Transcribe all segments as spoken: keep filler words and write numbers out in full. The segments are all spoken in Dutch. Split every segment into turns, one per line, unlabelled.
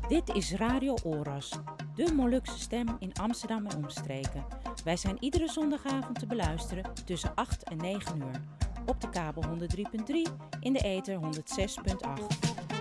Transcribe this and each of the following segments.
Dit is Radio Oras, de Molukse stem in Amsterdam en omstreken. Wij zijn iedere zondagavond te beluisteren tussen acht en negen uur. Op de kabel honderd drie punt drie, in de ether honderd zes punt acht.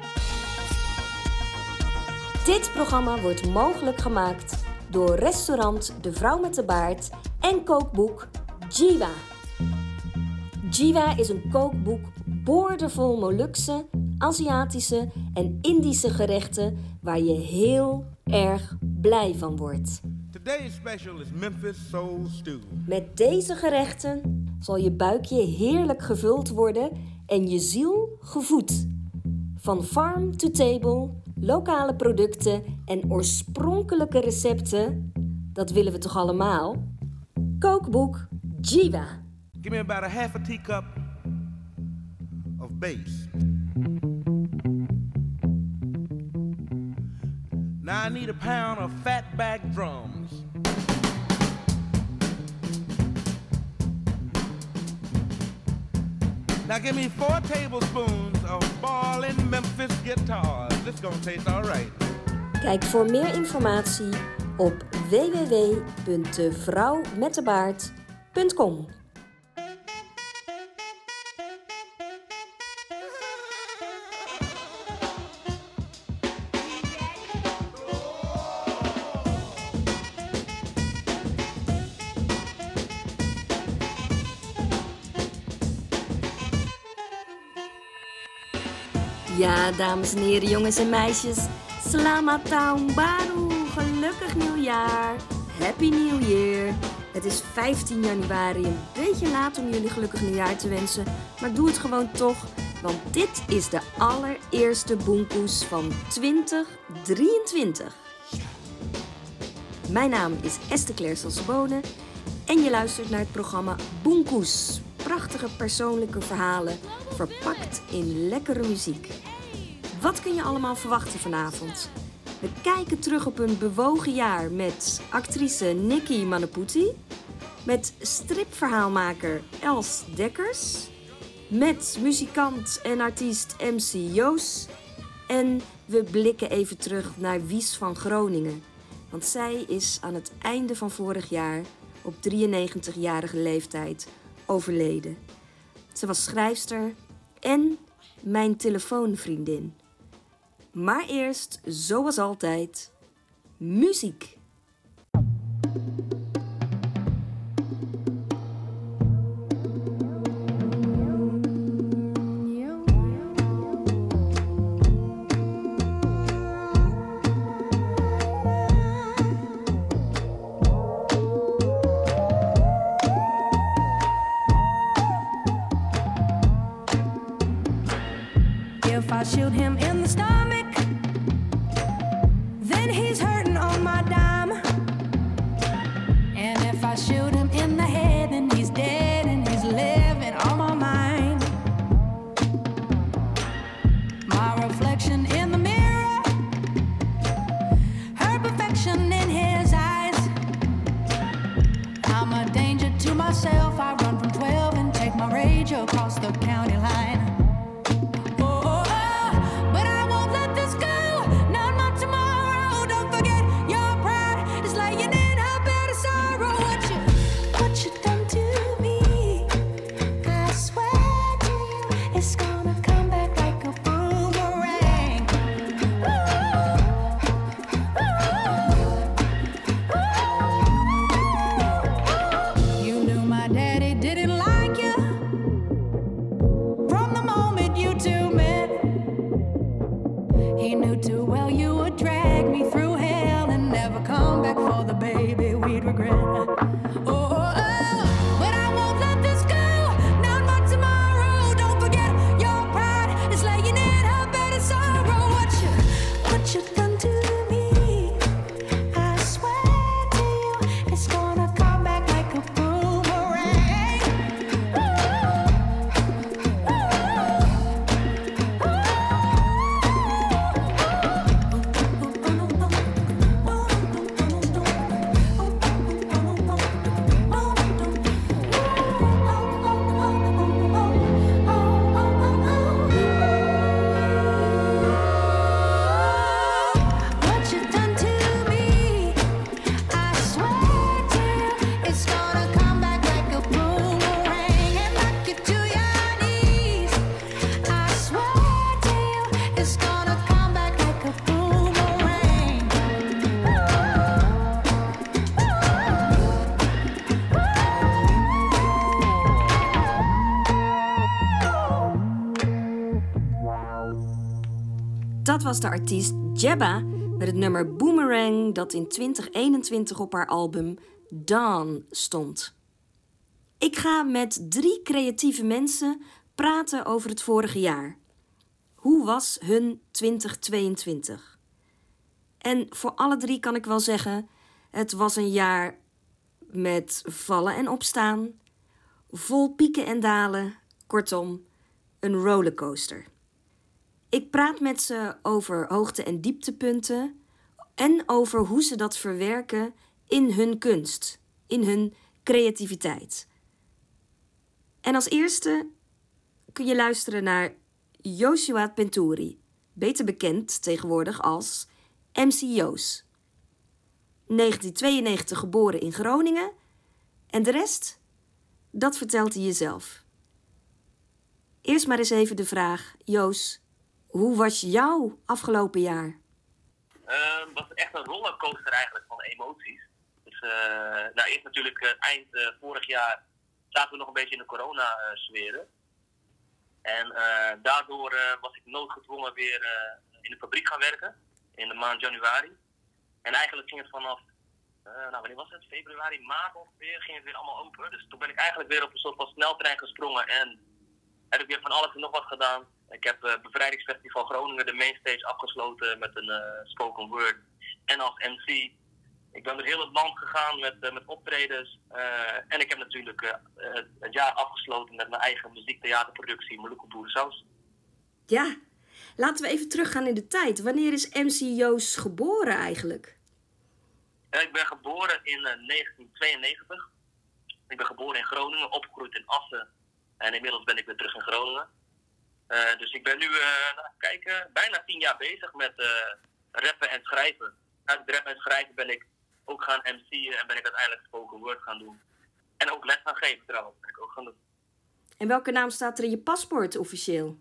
Dit programma wordt mogelijk gemaakt door restaurant De Vrouw met de Baard en kookboek Jiwa. Jiwa is een kookboek boordevol Molukse, Aziatische en Indische gerechten waar je heel erg blij van wordt.
Today's special is Memphis Soul Stew.
Met deze gerechten zal je buikje heerlijk gevuld worden en je ziel gevoed. Van farm to table, lokale producten en oorspronkelijke recepten, dat willen we toch allemaal? Kookboek Jiwa.
Give me about a half a teacup of bass. Now I need a pound of fatback drums. Now give me four tablespoons of ballin' Memphis guitars. This gonna taste alright.
Kijk voor meer informatie op w w w punt de vrouw met de baard punt com. Ja, dames en heren, jongens en meisjes. Selamat Tahun Baru. Gelukkig nieuwjaar. Happy New Year. Het is vijftien januari, een beetje laat om jullie gelukkig nieuwjaar te wensen. Maar doe het gewoon toch, want dit is de allereerste Boenkoes van twintig drieëntwintig. Mijn naam is Esther Claire Salsebone en je luistert naar het programma Boenkoes. Prachtige persoonlijke verhalen, verpakt in lekkere muziek. Wat kun je allemaal verwachten vanavond? We kijken terug op een bewogen jaar met actrice Nikki Manaputi, met stripverhaalmaker Els Dekkers, met muzikant en artiest M C Joos en we blikken even terug naar Wies van Groningen, want zij is aan het einde van vorig jaar op drieënnegentigjarige leeftijd overleden. Ze was schrijfster en mijn telefoonvriendin. Maar eerst, zoals altijd, muziek.
If I shoot him in the stomach, then he's hurting on my dime. And if I shoot him in the head, then he's dead and he's living on my mind. My reflection in the mirror, her perfection in his eyes. I'm a danger to myself, I run from twelve and take my rage across the county line.
was de artiest Jebba met het nummer Boomerang dat in twintig eenentwintig op haar album Dawn stond. Ik ga met drie creatieve mensen praten over het vorige jaar. Hoe was hun twintig tweeëntwintig? En voor alle drie kan ik wel zeggen, het was een jaar met vallen en opstaan, vol pieken en dalen, kortom, een rollercoaster. Ik praat met ze over hoogte- en dieptepunten en over hoe ze dat verwerken in hun kunst, in hun creativiteit. En als eerste kun je luisteren naar Joshua Penturi, beter bekend tegenwoordig als M C Joos. negentien tweeënnegentig geboren in Groningen en de rest, dat vertelt hij jezelf. Eerst maar eens even de vraag, Joos, hoe was jouw afgelopen jaar?
Uh, het was echt een rollercoaster eigenlijk van emoties. Dus uh, nou, eerst natuurlijk uh, eind uh, vorig jaar zaten we nog een beetje in de corona-sferen. En uh, daardoor uh, was ik noodgedwongen weer uh, in de fabriek gaan werken in de maand januari. En eigenlijk ging het vanaf, uh, nou wanneer was het? Februari, maart ongeveer, ging het weer allemaal open. Dus toen ben ik eigenlijk weer op een soort van sneltrein gesprongen en heb ik weer van alles en nog wat gedaan. Ik heb uh, Bevrijdingsfestival Groningen, de mainstage, afgesloten met een uh, spoken word en als M C. Ik ben door heel het land gegaan met, uh, met optredens. Uh, en ik heb natuurlijk uh, het, het jaar afgesloten met mijn eigen muziektheaterproductie, Molucca Boerensaus.
Ja, laten we even teruggaan in de tijd. Wanneer is M C Joos geboren eigenlijk?
Uh, ik ben geboren in uh, negentien tweeënnegentig. Ik ben geboren in Groningen, opgegroeid in Assen. En inmiddels ben ik weer terug in Groningen. Uh, dus ik ben nu, uh, nou, kijk, uh, bijna tien jaar bezig met uh, rappen en schrijven. Uit het rappen en schrijven ben ik ook gaan M C'en en ben ik uiteindelijk spoken word gaan doen. En ook les gaan geven trouwens, ben ik ook gaan doen.
En welke naam staat er in je paspoort officieel?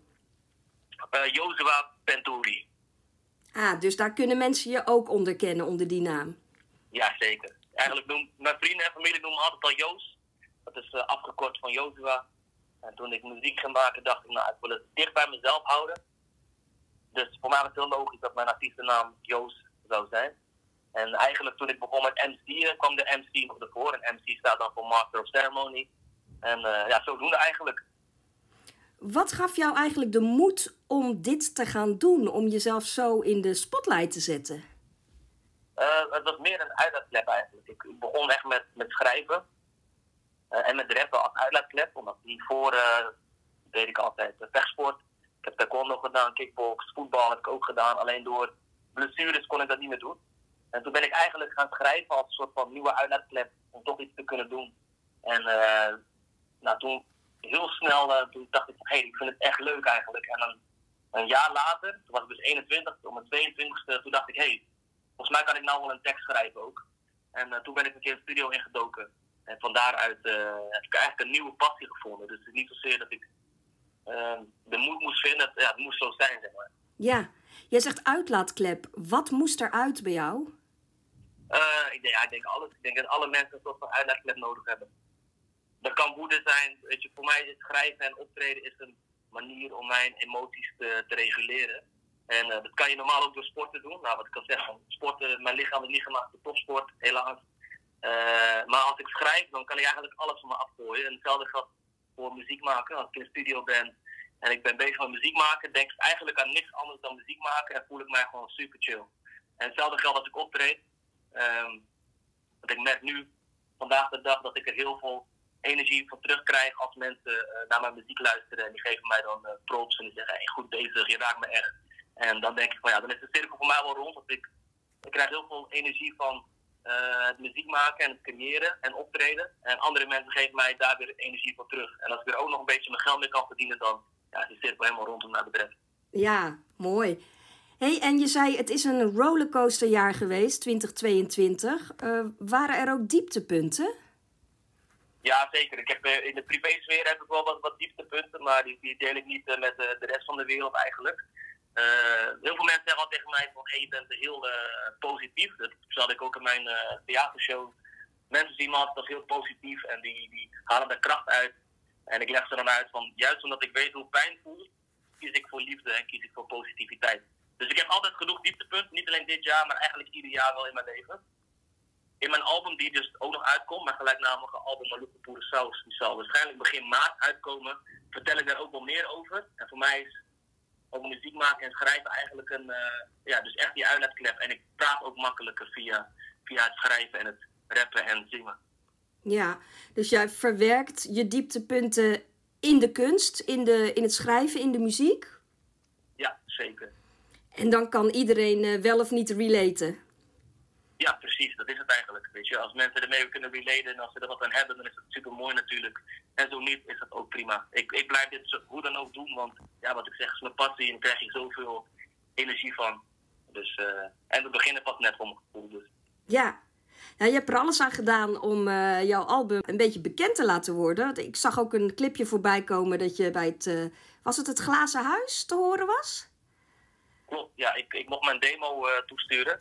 Uh, Joshua Penturi.
Ah, dus daar kunnen mensen je ook onder kennen, onder die naam?
Ja, zeker. Eigenlijk noem, mijn vrienden en familie noemen me altijd al Joos. Dat is uh, afgekort van Joshua. En toen ik muziek ging maken, dacht ik, nou, ik wil het dicht bij mezelf houden. Dus voor mij was het heel logisch dat mijn artiestennaam Joos zou zijn. En eigenlijk toen ik begon met M C'en, kwam de M C nog ervoor. En M C staat dan voor Master of Ceremony. En uh, ja, zodoende eigenlijk.
Wat gaf jou eigenlijk de moed om dit te gaan doen? Om jezelf zo in de spotlight te zetten?
Uh, het was meer een uitlaatklep eigenlijk. Ik, ik begon echt met, met schrijven. Uh, en met rappen als uitlaatklep. Omdat hiervoor uh, deed ik altijd uh, vechtsport. Ik heb taekwondo gedaan, kickbox, voetbal heb ik ook gedaan. Alleen door blessures kon ik dat niet meer doen. En toen ben ik eigenlijk gaan schrijven als een soort van nieuwe uitlaatklep om toch iets te kunnen doen. En uh, nou, toen heel snel uh, toen dacht ik van hé, hey, ik vind het echt leuk eigenlijk. En een, een jaar later, toen was ik dus eenentwintig, om mijn tweeëntwintigste, toen dacht ik hé, hey, volgens mij kan ik nou wel een tekst schrijven ook. En uh, toen ben ik een keer de studio ingedoken. En van daaruit uh, heb ik eigenlijk een nieuwe passie gevonden. Dus het is niet zozeer dat ik uh, de moed moest vinden, ja, het moest zo zijn, zeg maar.
Ja, jij zegt uitlaatklep. Wat moest eruit bij jou?
Uh, ik, denk, ja, ik denk alles. Ik denk dat alle mensen een soort van uitlaatklep nodig hebben. Dat kan woede zijn. Weet je, voor mij is schrijven en optreden is een manier om mijn emoties te, te reguleren. En uh, dat kan je normaal ook door sporten doen. Nou, wat ik kan zeggen, sporten, mijn lichaam is niet gemaakt voor topsport, helaas. Uh, maar als ik schrijf, dan kan ik eigenlijk alles van me afgooien. En hetzelfde geldt voor muziek maken. Als ik in de studio ben en ik ben bezig met muziek maken, denk ik eigenlijk aan niks anders dan muziek maken en voel ik mij gewoon super chill. En hetzelfde geldt als ik optreed. Um, want ik merk nu, vandaag de dag, dat ik er heel veel energie van terugkrijg als mensen uh, naar mijn muziek luisteren. En die geven mij dan uh, props en die zeggen, hey, goed bezig, je raakt me echt. En dan denk ik van ja, dan is de cirkel voor mij wel rond. Want ik, ik krijg heel veel energie van uh, het muziek maken en het creëren en optreden. En andere mensen geven mij daar weer energie voor terug. En als ik er ook nog een beetje mijn geld mee kan verdienen, dan ja, is de cirkel helemaal rond wat mij betreft.
Ja, mooi. Hey, en je zei, het is een rollercoasterjaar geweest, twintig tweeëntwintig. Uh, waren er ook dieptepunten?
Ja, zeker. Ik heb, uh, in de privésfeer heb ik wel wat, wat dieptepunten, maar die, die deel ik niet uh, met uh, de rest van de wereld eigenlijk. Uh, heel veel mensen zeggen al tegen mij van, hey, je bent heel uh, positief. Dat zat ik ook in mijn uh, theatershow. Mensen zien me altijd als heel positief en die, die halen er kracht uit. En ik leg ze dan uit van, juist omdat ik weet hoe pijn voelt, kies ik voor liefde en kies ik voor positiviteit. Dus ik heb altijd genoeg dieptepunten, niet alleen dit jaar, maar eigenlijk ieder jaar wel in mijn leven. In mijn album, die dus ook nog uitkomt, mijn gelijknamige album Maluku Pure Saus, die zal waarschijnlijk begin maart uitkomen, vertel ik daar ook wel meer over. En voor mij is ook muziek maken en schrijven eigenlijk een, uh, ja, dus echt die uitlaatklep. En ik praat ook makkelijker via, via het schrijven en het rappen en zingen.
Ja, dus jij verwerkt je dieptepunten in de kunst, in, de, in het schrijven, in de muziek?
Ja, zeker.
En dan kan iedereen uh, wel of niet relaten?
Ja, precies. Dat is het eigenlijk. Weet je, als mensen ermee kunnen relaten en als ze er wat aan hebben, dan is het super mooi natuurlijk. En zo niet, is dat ook prima. Ik, ik blijf dit zo, hoe dan ook doen, want ja, wat ik zeg is mijn passie en daar krijg ik zoveel energie van. Dus, uh, en we beginnen pas net voor mijn gevoel. Dus.
Ja. Ja, je hebt er alles aan gedaan om uh, jouw album een beetje bekend te laten worden. Ik zag ook een clipje voorbij komen dat je bij het, uh, was het het Glazen Huis te horen was?
Klopt, ja. Ik, ik mocht mijn demo uh, toesturen.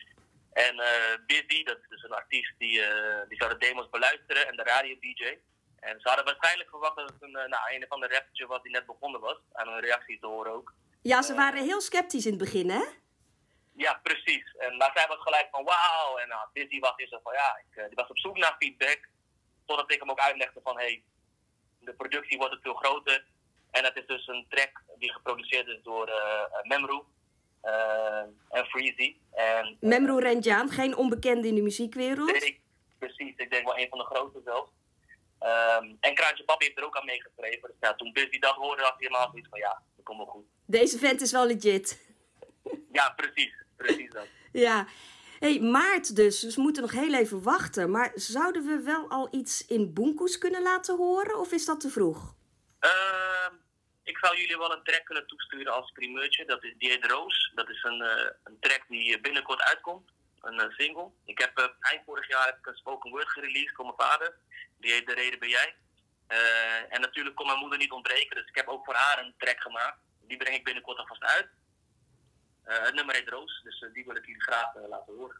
En uh, Busy, dat is dus een artiest, die, uh, die zou de demo's beluisteren en de radio-D J. En ze hadden waarschijnlijk verwacht dat het een, uh, nou, een van de rappertje was die net begonnen was. Aan hun reactie te horen ook.
Ja, ze waren heel sceptisch in het begin, hè?
Ja, precies. En, maar zij was gelijk van wauw. En nou, Busy was eerst van ja, ik uh, die was op zoek naar feedback. Totdat ik hem ook uitlegde van hé, hey, de productie wordt ook veel groter. En het is dus een track die geproduceerd is door uh, Memru uh, en Freezy. En, uh,
Memru Renjaan, geen onbekende in de muziekwereld.
Ik, precies, ik denk wel een van de grootste zelfs. Um, en Kraantje Papi heeft er ook aan meegeschreven. Dus ja, toen Busy dat hoorde, had hij helemaal zoiets van ja, dat komt wel goed.
Deze vent is wel legit.
Ja, precies. Precies dat.
Ja. Hey, maart dus, dus we moeten nog heel even wachten. Maar zouden we wel al iets in Bunkus kunnen laten horen? Of is dat te vroeg?
Uh, ik zou jullie wel een track kunnen toesturen als primeurtje. Dat is, die heet Roos. Dat is een, uh, een track die binnenkort uitkomt. Een uh, single. Ik heb uh, eind vorig jaar heb ik een spoken word gereleased voor mijn vader. Die heet De Reden Ben Jij. Uh, en natuurlijk kon mijn moeder niet ontbreken. Dus ik heb ook voor haar een track gemaakt. Die breng ik binnenkort alvast uit. Uh, het nummer heet Roos, dus uh, die wil ik jullie graag uh, laten horen.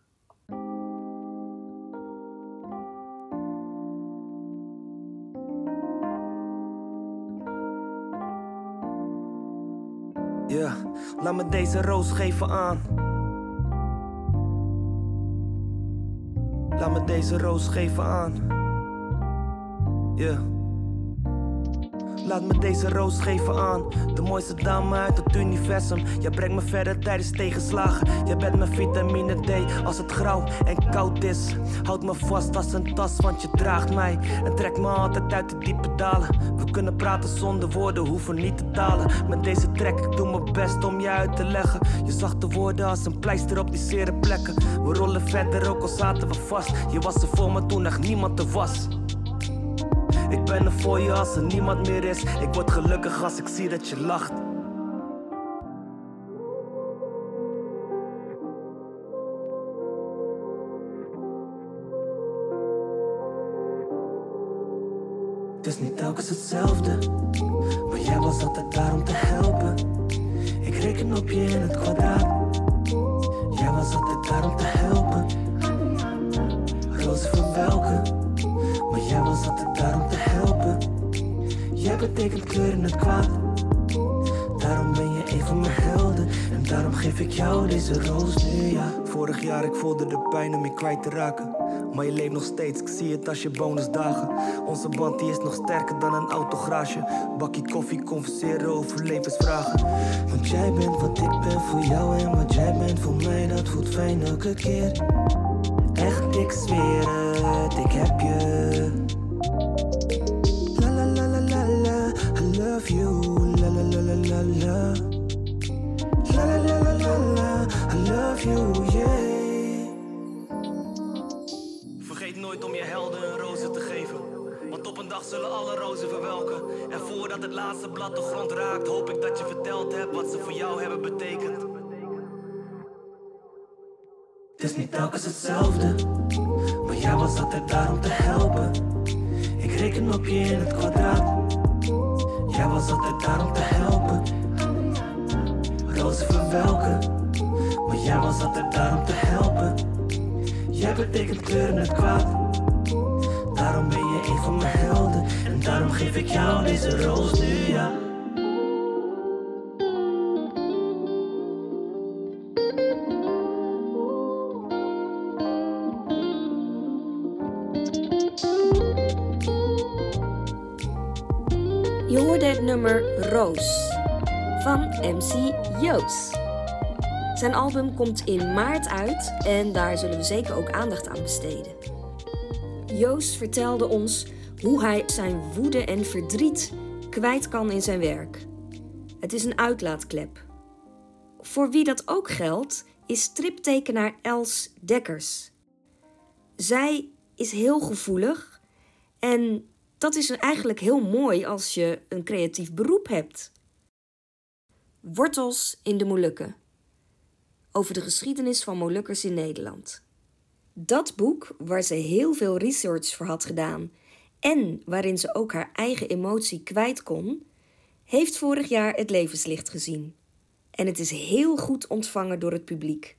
Ja, yeah, laat me deze roos geven aan. Laat me deze roos geven aan. Ja. Yeah. Laat me deze roos geven aan. De mooiste dame uit het universum. Jij brengt me verder tijdens tegenslagen. Jij bent mijn vitamine D als het grauw en koud is. Houd me vast als een tas, want je draagt mij. En trekt me altijd uit de diepe dalen. We kunnen praten zonder woorden, hoeven niet te talen. Met deze track, ik doe mijn best om je uit te leggen. Je zachte woorden als een pleister op die zere plekken. We rollen verder, ook al zaten we vast. Je was er voor me toen echt niemand er was. Ik ben er voor je als er niemand meer is. Ik word gelukkig als ik zie dat je lacht. Het is niet telkens hetzelfde, maar jij was altijd daar om te helpen. Ik reken op je in het kwadraat. Jij was altijd daar om te helpen. Rozen van welke? Maar jij was altijd daar om te helpen. Jij betekent kleur in het kwaad. Daarom ben je een van mijn helden. En daarom geef ik jou deze roos nu, ja. Vorig jaar ik voelde de pijn om je kwijt te raken. Maar je leeft nog steeds, ik zie het als je bonusdagen. Onze band die is nog sterker dan een autogarage. Bakje koffie, converseren over levensvragen. Want jij bent wat ik ben voor jou. En wat jij bent voor mij, dat voelt fijn elke keer. Echt, ik zweer het, ik heb je. La la la la la la, I love you. La la la la la la. La la la la la la, I love you, yeah. Vergeet nooit om je helden een rozen te geven. Want op een dag zullen alle rozen verwelken. En voordat het laatste blad de grond raakt, hoop ik dat je verteld hebt wat ze voor jou hebben betekend. Het is niet telkens hetzelfde, maar jij was altijd daar om te helpen. Ik reken op je in het kwadraat. Jij was altijd daar om te helpen. Rozen verwelken, maar jij was altijd daar om te helpen. Jij betekent kleur in het kwaad. Daarom ben je een van mijn helden. En daarom geef ik jou deze roos nu, ja.
Je hoorde het nummer Roos van M C Joos. Zijn album komt in maart uit en daar zullen we zeker ook aandacht aan besteden. Joos vertelde ons hoe hij zijn woede en verdriet kwijt kan in zijn werk. Het is een uitlaatklep. Voor wie dat ook geldt, is striptekenaar Els Dekkers. Zij is heel gevoelig en dat is eigenlijk heel mooi als je een creatief beroep hebt. Wortels in de Molukken. Over de geschiedenis van Molukkers in Nederland. Dat boek, waar ze heel veel research voor had gedaan en waarin ze ook haar eigen emotie kwijt kon, heeft vorig jaar het levenslicht gezien. En het is heel goed ontvangen door het publiek.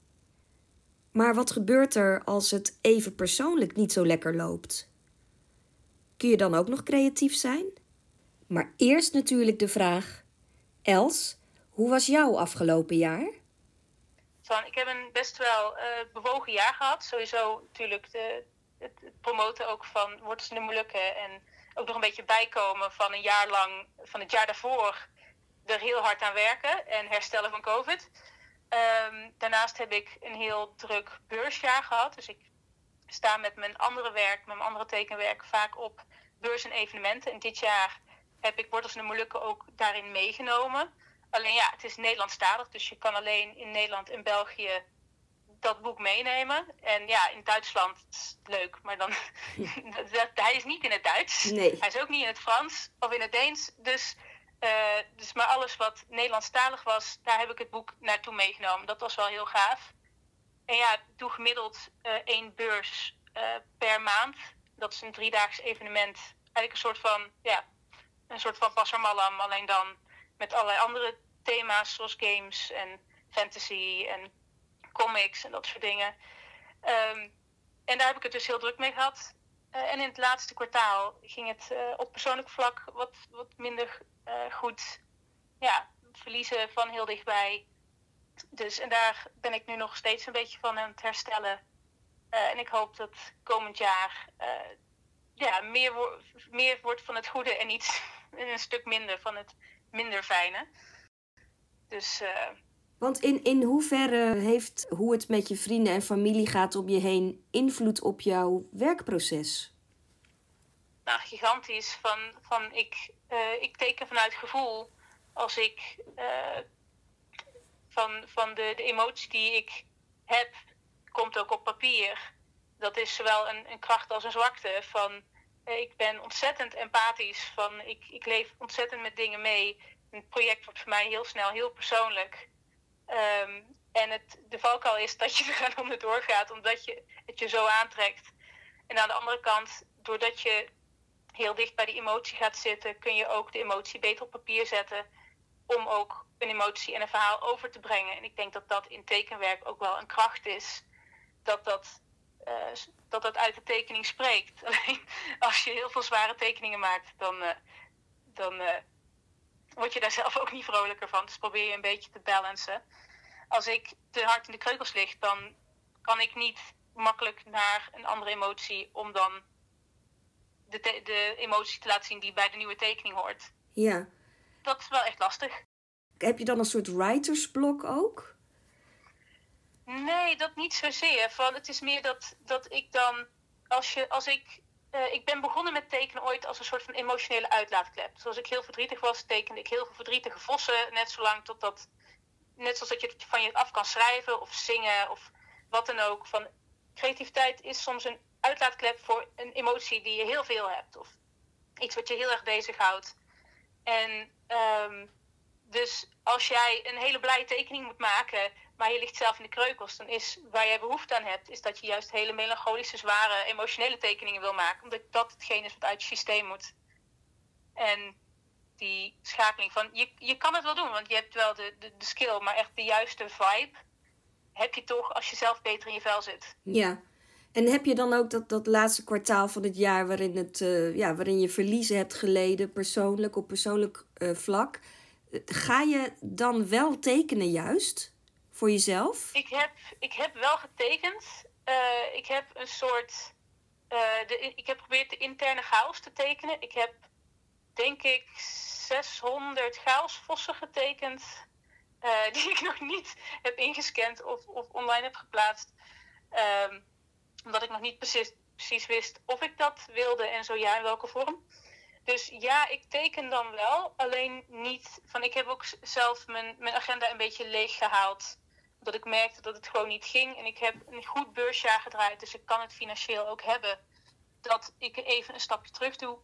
Maar wat gebeurt er als het even persoonlijk niet zo lekker loopt? Kun je dan ook nog creatief zijn? Maar eerst natuurlijk de vraag: Els, hoe was jouw afgelopen jaar?
Van, ik heb een best wel uh, bewogen jaar gehad. Sowieso natuurlijk de, het, het promoten ook van Wortels in de Molukken. En ook nog een beetje bijkomen van een jaar lang, van het jaar daarvoor, er heel hard aan werken en herstellen van COVID. Um, daarnaast heb ik een heel druk beursjaar gehad. Dus ik sta met mijn andere werk, met mijn andere tekenwerk vaak op beurs en evenementen. En dit jaar heb ik Wortels in de Molukken ook daarin meegenomen. Alleen ja, het is Nederlandstalig, dus je kan alleen in Nederland en België dat boek meenemen. En ja, in Duitsland, het is leuk, maar dan hij is niet in het Duits.
Nee.
Hij is ook niet in het Frans of in het Deens. Dus, uh, dus maar alles wat Nederlandstalig was, daar heb ik het boek naartoe meegenomen. Dat was wel heel gaaf. En ja, ik doe gemiddeld uh, één beurs uh, per maand. Dat is een driedaags evenement. Eigenlijk een soort van, ja, een soort van Passermallam, alleen dan met allerlei andere thema's zoals games en fantasy en comics en dat soort dingen. Um, en daar heb ik het dus heel druk mee gehad. Uh, en in het laatste kwartaal ging het uh, op persoonlijk vlak wat, wat minder uh, goed. Ja, verliezen van heel dichtbij. Dus en daar ben ik nu nog steeds een beetje van aan het herstellen. Uh, en ik hoop dat komend jaar uh, ja, meer, wo- meer wordt van het goede en iets een stuk minder van het minder fijne. Dus, uh...
Want in, in hoeverre heeft hoe het met je vrienden en familie gaat om je heen invloed op jouw werkproces?
Nou, gigantisch. Van, van ik, uh, ik teken vanuit gevoel. Als ik uh, van, van de, de emotie die ik heb, komt ook op papier. Dat is zowel een, een kracht als een zwakte. Van, uh, ik ben ontzettend empathisch. Van, ik, ik leef ontzettend met dingen mee. Een project wordt voor mij heel snel heel persoonlijk. Um, en het, de valkuil is dat je er gaan onderdoor gaat, omdat je het je zo aantrekt. En aan de andere kant, doordat je heel dicht bij die emotie gaat zitten, kun je ook de emotie beter op papier zetten om ook een emotie en een verhaal over te brengen. En ik denk dat dat in tekenwerk ook wel een kracht is, dat dat, uh, dat, dat uit de tekening spreekt. Alleen als je heel veel zware tekeningen maakt, dan, uh, dan uh, word je daar zelf ook niet vrolijker van. Dus probeer je een beetje te balancen. Als ik te hard in de kreukels lig, dan kan ik niet makkelijk naar een andere emotie om dan de, te- de emotie te laten zien die bij de nieuwe tekening hoort.
Ja.
Dat is wel echt lastig.
Heb je dan een soort writersblok ook?
Nee, dat niet zozeer. Van, het is meer dat, dat ik dan, als, je, als ik, uh, ik ben begonnen met tekenen ooit als een soort van emotionele uitlaatklep. Dus als ik heel verdrietig was, tekende ik heel veel verdrietige vossen, net zolang totdat, net zoals dat je het van je af kan schrijven of zingen of wat dan ook. Van, creativiteit is soms een uitlaatklep voor een emotie die je heel veel hebt. Of iets wat je heel erg bezighoudt. En um, dus als jij een hele blije tekening moet maken, maar je ligt zelf in de kreukels, dan is waar jij behoefte aan hebt, is dat je juist hele melancholische, zware, emotionele tekeningen wil maken. Omdat dat hetgeen is wat uit je systeem moet. En die schakeling van, je, je kan het wel doen, want je hebt wel de, de, de skill, maar echt de juiste vibe heb je toch als je zelf beter in je vel zit.
Ja. En heb je dan ook dat, dat laatste kwartaal van het jaar waarin, het, uh, ja, waarin je verliezen hebt geleden, persoonlijk, op persoonlijk uh, vlak, ga je dan wel tekenen juist voor jezelf?
Ik heb, ik heb wel getekend. Uh, ik heb een soort, uh, de, ik heb geprobeerd de interne chaos te tekenen. Ik heb denk ik, zeshonderd chaosvossen getekend. Uh, die ik nog niet heb ingescand of, of online heb geplaatst. Um, omdat ik nog niet precies, precies wist of ik dat wilde en zo ja, in welke vorm. Dus ja, ik teken dan wel. Alleen niet van, ik heb ook zelf mijn, mijn agenda een beetje leeg gehaald. Omdat ik merkte dat het gewoon niet ging. En ik heb een goed beursjaar gedraaid. Dus ik kan het financieel ook hebben. Dat ik even een stapje terug doe.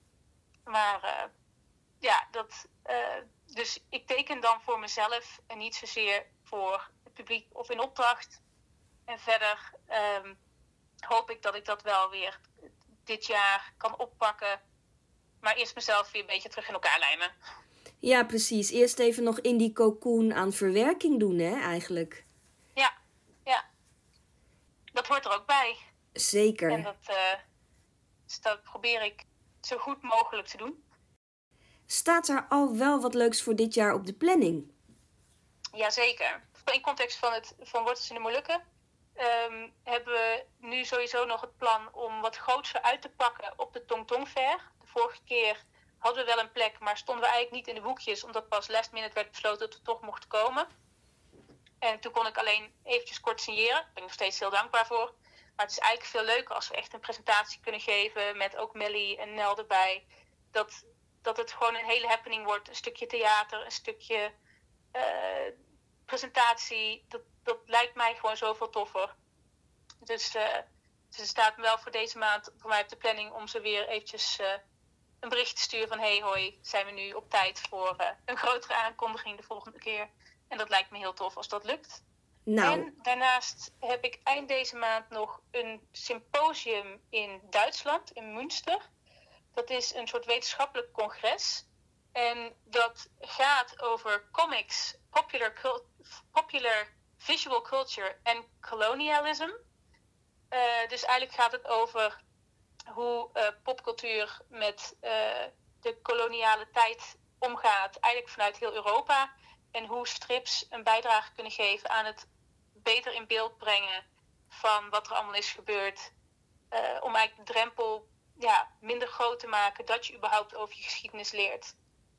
Maar uh, ja, dat... Uh, dus ik teken dan voor mezelf. En niet zozeer voor het publiek of in opdracht. En verder um, hoop ik dat ik dat wel weer dit jaar kan oppakken. Maar eerst mezelf weer een beetje terug in elkaar lijmen.
Ja, precies. Eerst even nog in die cocoon aan verwerking doen, hè, eigenlijk.
Ja, ja. Dat hoort er ook bij.
Zeker.
En dat, uh, dus dat probeer ik zo goed mogelijk te doen.
Staat er al wel wat leuks voor dit jaar op de planning?
Jazeker. In context van, het, van Wortels in de Molukken um, hebben we nu sowieso nog het plan om wat grootser uit te pakken op de Tong Tong Fair. De vorige keer hadden we wel een plek, maar stonden we eigenlijk niet in de hoekjes, omdat pas last minute werd besloten dat we toch mochten komen. En toen kon ik alleen eventjes kort signeren. Daar ben ik nog steeds heel dankbaar voor. Maar het is eigenlijk veel leuker als we echt een presentatie kunnen geven met ook Melly en Nel erbij. Dat, dat het gewoon een hele happening wordt. Een stukje theater, een stukje uh, presentatie. Dat, dat lijkt mij gewoon zoveel toffer. Dus, uh, dus het staat me wel voor deze maand voor mij op de planning om ze weer eventjes uh, een bericht te sturen van hey hoi, zijn we nu op tijd voor uh, een grotere aankondiging de volgende keer. En dat lijkt me heel tof als dat lukt.
Nou.
En daarnaast heb ik eind deze maand nog een symposium in Duitsland, in Münster. Dat is een soort wetenschappelijk congres. En dat gaat over comics, popular, cult, popular visual culture en colonialism. Uh, dus eigenlijk gaat het over hoe uh, popcultuur met uh, de koloniale tijd omgaat. Eigenlijk vanuit heel Europa. En hoe strips een bijdrage kunnen geven aan het beter in beeld brengen van wat er allemaal is gebeurd. Uh, om eigenlijk de drempel ja, minder groot te maken dat je überhaupt over je geschiedenis leert.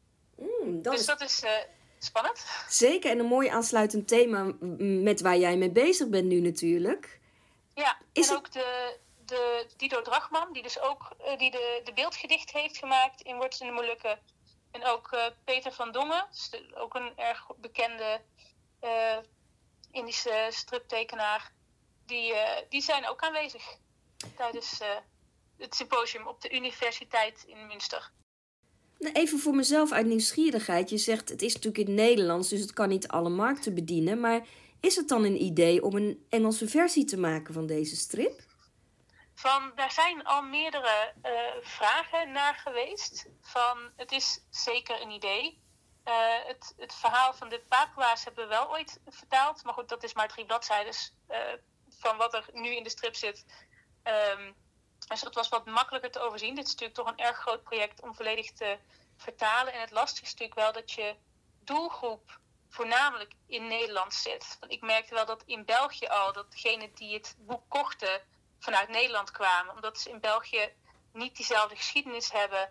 Mm, dat
dus
is...
dat is uh, spannend.
Zeker, en een mooi aansluitend thema met waar jij mee bezig bent nu natuurlijk.
Ja,
is
en
het...
ook de, de Dido Drachman, die dus ook uh, die de, de beeldgedicht heeft gemaakt in Wortels in de Molukken. En ook uh, Peter van Dongen, ook een erg bekende uh, Indische striptekenaar. Die, uh, die zijn ook aanwezig tijdens uh, het symposium op de Universiteit in Münster.
Nou, even voor mezelf uit nieuwsgierigheid. Je zegt het is natuurlijk in het Nederlands, dus het kan niet alle markten bedienen. Maar is het dan een idee om een Engelse versie te maken van deze strip?
Van, daar zijn al meerdere uh, vragen naar geweest. Van, het is zeker een idee. Uh, het, het verhaal van de Papua's hebben we wel ooit vertaald. Maar goed, dat is maar drie bladzijden uh, van wat er nu in de strip zit. Um, dus het was wat makkelijker te overzien. Dit is natuurlijk toch een erg groot project om volledig te vertalen. En het lastige is natuurlijk wel dat je doelgroep voornamelijk in Nederland zit. Want ik merkte wel dat in België al, dat degenen die het boek kochten vanuit Nederland kwamen. Omdat ze in België niet diezelfde geschiedenis hebben,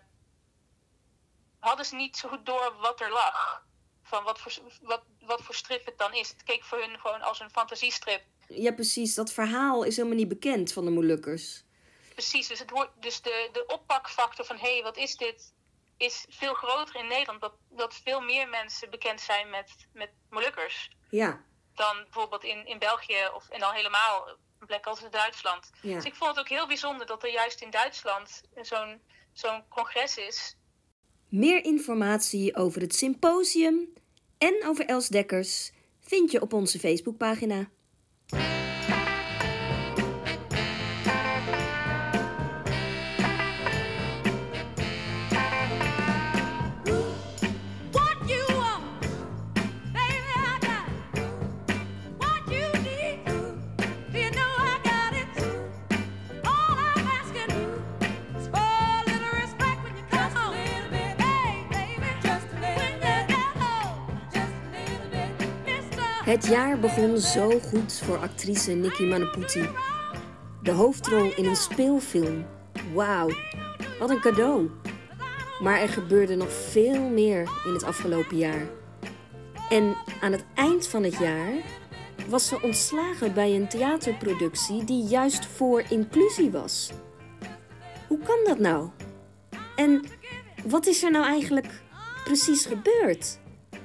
hadden ze niet zo goed door wat er lag. Van wat voor, wat, wat voor strip het dan is. Het keek voor hun gewoon als een fantasiestrip.
Ja, precies. Dat verhaal is helemaal niet bekend van de Molukkers.
Precies, dus, het wordt, dus de, de oppakfactor van hé, hey, wat is dit, is veel groter in Nederland. Dat, dat veel meer mensen bekend zijn met, met Molukkers.
Ja.
Dan bijvoorbeeld in, in België of en dan helemaal een plek als in Duitsland.
Ja.
Dus ik vond het ook heel bijzonder dat er juist in Duitsland zo'n, zo'n congres is.
Meer informatie over het symposium en over Els Dekkers vind je op onze Facebookpagina. Het jaar begon zo goed voor actrice Nikki Manaputi. De hoofdrol in een speelfilm. Wauw, wat een cadeau. Maar er gebeurde nog veel meer in het afgelopen jaar. En aan het eind van het jaar was ze ontslagen bij een theaterproductie die juist voor inclusie was. Hoe kan dat nou? En wat is er nou eigenlijk precies gebeurd?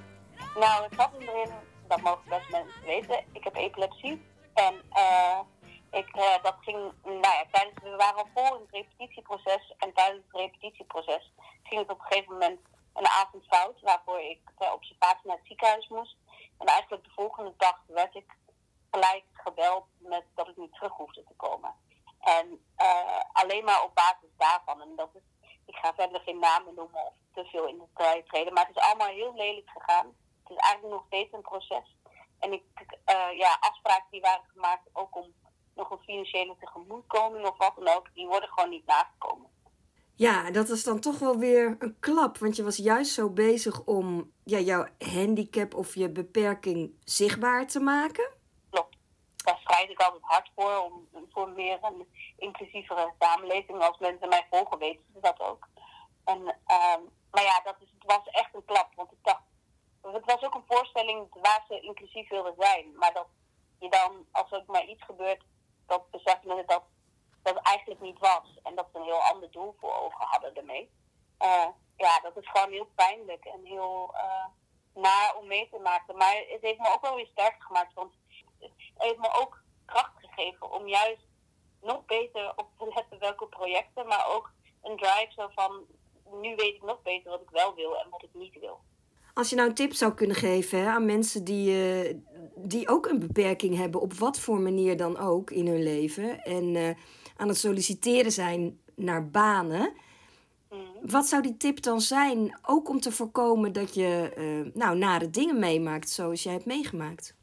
Nou, het zat erin, dat mogen best mensen weten. Ik heb epilepsie. En uh, ik, uh, dat ging, nou ja, tijdens, we waren al vol in het repetitieproces. En tijdens het repetitieproces ging het op een gegeven moment een avond fout. Waarvoor ik ter observatie naar het ziekenhuis moest. En eigenlijk de volgende dag werd ik gelijk gebeld met dat ik niet terug hoefde te komen. En uh, alleen maar op basis daarvan. En dat is, ik ga verder geen namen noemen of te veel in detail treden. Maar het is allemaal heel lelijk gegaan. Het is eigenlijk nog steeds een proces. En ik, uh, ja, afspraken die waren gemaakt ook om nog een financiële tegemoetkoming of wat dan ook, die worden gewoon niet nagekomen.
Ja, dat is dan toch wel weer een klap. Want je was juist zo bezig om ja, jouw handicap of je beperking zichtbaar te maken.
Klopt. Daar strijd ik altijd hard voor. Om, voor meer een inclusievere samenleving. Als mensen mij volgen, weten ze dat ook. En, uh, maar ja, dat is, het was echt een klap. Want ik dacht, het was ook een voorstelling waar ze inclusief wilden zijn. Maar dat je dan, als er maar iets gebeurt, dat beseft men dat dat eigenlijk niet was. En dat ze een heel ander doel voor ogen hadden ermee. Uh, ja, dat is gewoon heel pijnlijk en heel uh, naar om mee te maken. Maar het heeft me ook wel weer sterker gemaakt. Want het heeft me ook kracht gegeven om juist nog beter op te letten welke projecten. Maar ook een drive zo van, nu weet ik nog beter wat ik wel wil en wat ik niet wil.
Als je nou een tip zou kunnen geven hè, aan mensen die, uh, die ook een beperking hebben, op wat voor manier dan ook in hun leven, en uh, aan het solliciteren zijn naar banen, mm. wat zou die tip dan zijn, ook om te voorkomen dat je uh, nou, nare dingen meemaakt zoals jij hebt meegemaakt?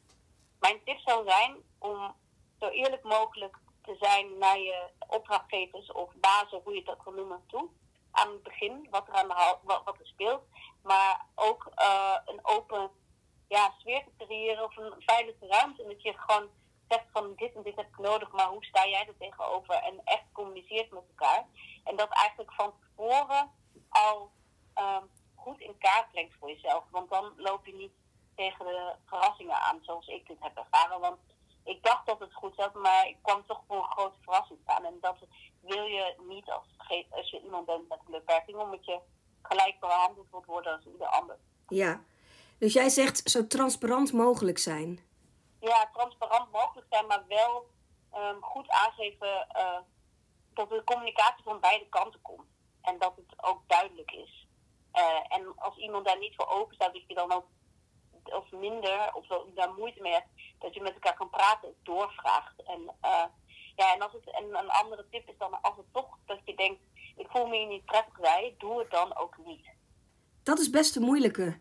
Mijn tip zou zijn om zo eerlijk mogelijk te zijn naar je opdrachtgevers of bazen, hoe je dat wil noemen, toe. Aan het begin, wat er, aan de hand, wat, wat er speelt. Maar ook uh, een open ja, sfeer te creëren of een veilige ruimte. En dat je gewoon zegt van dit en dit heb ik nodig, maar hoe sta jij er tegenover? En echt communiceert met elkaar. En dat eigenlijk van tevoren al um, goed in kaart brengt voor jezelf. Want dan loop je niet tegen de verrassingen aan zoals ik dit heb ervaren. Want ik dacht dat het goed zat, maar ik kwam toch voor een grote verrassing staan. En dat wil je niet als, als je iemand bent met een beperking, omdat je gelijk behandeld wordt worden als ieder ander.
Ja, dus jij zegt zo transparant mogelijk zijn.
Ja, transparant mogelijk zijn, maar wel um, goed aangeven uh, dat de communicatie van beide kanten komt. En dat het ook duidelijk is. Uh, en als iemand daar niet voor open staat, dat je dan ook of minder, of daar moeite mee hebt, dat je met elkaar kan praten, doorvraagt. En, uh, ja, en, als het, en een andere tip is dan, als het toch dat je denkt, ik voel me hier niet prettig bij, doe het dan ook niet.
Dat is best een moeilijke.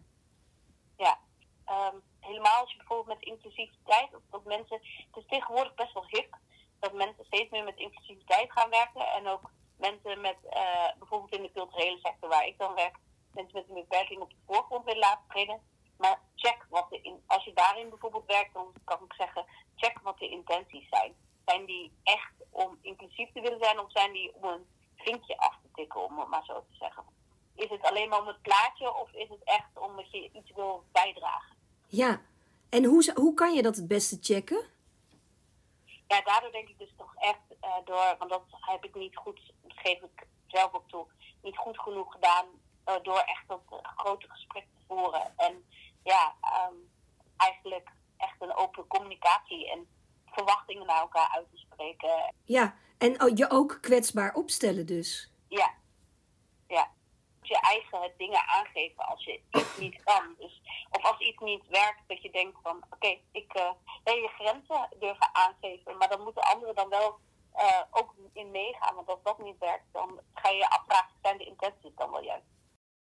Ja, um, helemaal als je bijvoorbeeld met inclusiviteit, of dat mensen, het is tegenwoordig best wel hip, dat mensen steeds meer met inclusiviteit gaan werken. En ook mensen met, uh, bijvoorbeeld in de culturele sector waar ik dan werk, mensen met een beperking op de voorgrond willen laten treden. Maar check wat de in, als je daarin bijvoorbeeld werkt, dan kan ik zeggen, check wat de intenties zijn. Zijn die echt om inclusief te willen zijn, of zijn die om een vinkje af te tikken, om het maar zo te zeggen? Is het alleen maar om het plaatje, of is het echt omdat je iets wil bijdragen?
Ja, en hoe, hoe kan je dat het beste checken?
Ja, daardoor denk ik dus toch echt uh, door, want dat heb ik niet goed, dat geef ik zelf ook toe, niet goed genoeg gedaan, uh, door echt dat uh, grote gesprek te voeren. En ja, um, eigenlijk echt een open communicatie en verwachtingen naar elkaar uit te spreken.
Ja, en je ook kwetsbaar opstellen dus.
Ja, ja. Je eigen dingen aangeven als je iets niet kan. Dus, of als iets niet werkt, dat je denkt van, oké, okay, ik uh, je grenzen durven aangeven. Maar dan moeten anderen dan wel uh, ook in meegaan. Want als dat niet werkt, dan ga je je afvragen, zijn de intenties dan wel juist?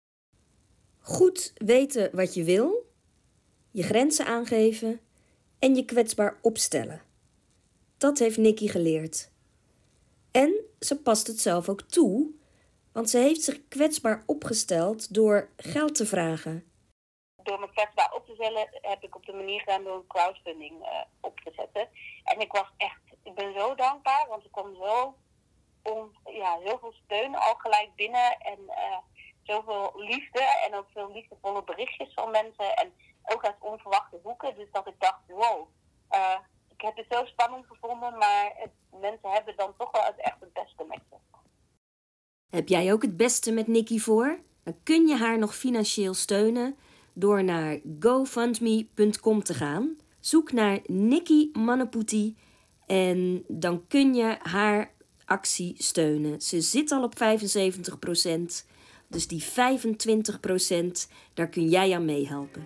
Goed weten wat je wil, je grenzen aangeven en je kwetsbaar opstellen. Dat heeft Nikki geleerd. En ze past het zelf ook toe, want ze heeft zich kwetsbaar opgesteld door geld te vragen.
Door me kwetsbaar op te stellen heb ik op de manier gedaan door een crowdfunding uh, op te zetten. En ik was echt, ik ben zo dankbaar, want er kwam zo, om, ja, zoveel steun al gelijk binnen. En uh, zoveel liefde en ook veel liefdevolle berichtjes van mensen. En ook uit onverwachte hoeken. Dus dat ik dacht, wow, uh, ik heb het zo spannend gevonden, maar het, mensen hebben dan toch wel het echt het beste met je.
Heb jij ook het beste met Nikki voor? Dan kun je haar nog financieel steunen door naar gofundme punt com te gaan. Zoek naar Nikki Manaputi en dan kun je haar actie steunen. Ze zit al op vijfenzeventig procent, dus die vijfentwintig procent, daar kun jij aan meehelpen.